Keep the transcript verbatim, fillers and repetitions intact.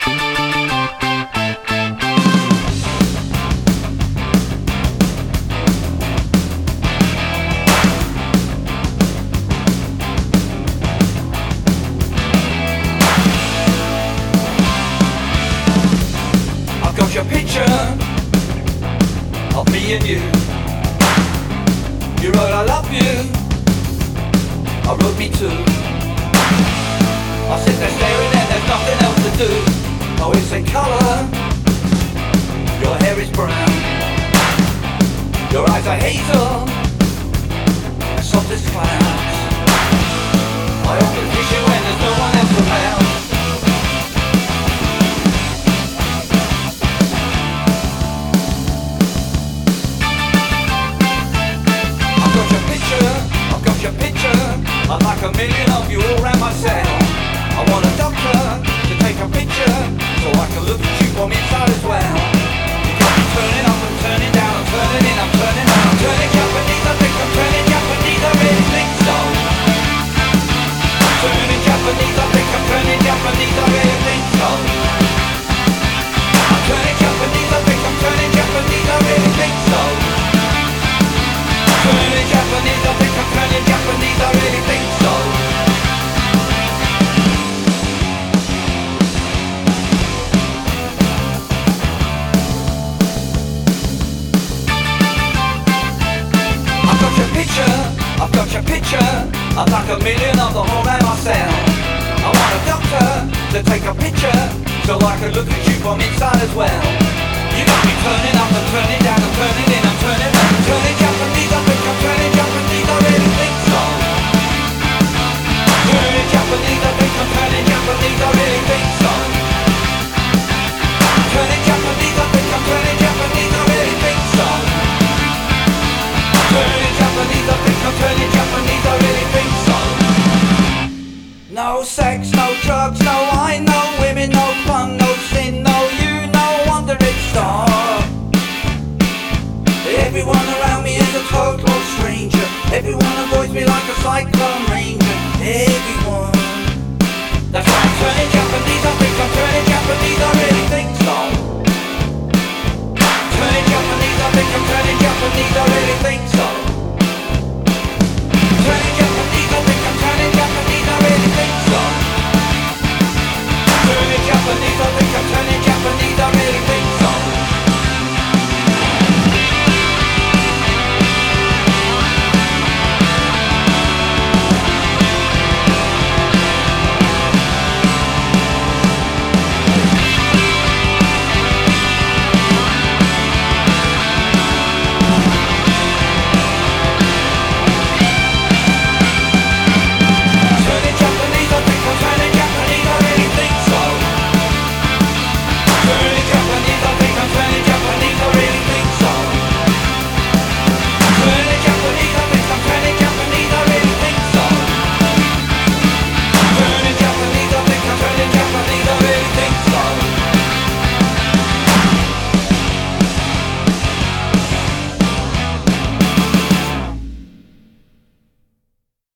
I've got your picture of me and you. You wrote I love you, I wrote me too. I sit there staring and there's nothing else to do. Oh, it's in colour, your hair is brown, your eyes are hazel, as soft as clouds. I often kiss you when there's no one else around. I'd like a million of you all round my cell. I want a doctor to take a picture so I can look at you from inside as well. You got me turning up and turning down, I'm turning in, I'm turning out, I'm turning Japanese, I think I'm turning Japanese, I really think so. I'm turning Japanese, I think I'm turning Japanese, I really think so. I'm turning Japanese, I think I'm turning Japanese, I really think so. I'm turning Japanese, I think I'm turning Japanese, I really think so. I've got your picture, I've got your picture, I'd like a million of them all around myself. I want a doctor to take a picture so I can look at you from inside as well. You got me turning up and turning down and turning in, I'm turning up and turning Japanese, I think I'm turning Japanese, I really think so. Turning Japanese, I think I'm turning Japanese, I really think so. Turning Japanese, I think I'm turning Japanese, I really think so. Turning Japanese, I think I'm turning Japanese, I really think so. No sex, no drugs, no wine, no women, no fun, no sin, no you, no wonder it stopped. Everyone around me is a total stranger. Everyone avoids me like a cyclone ranger. Everyone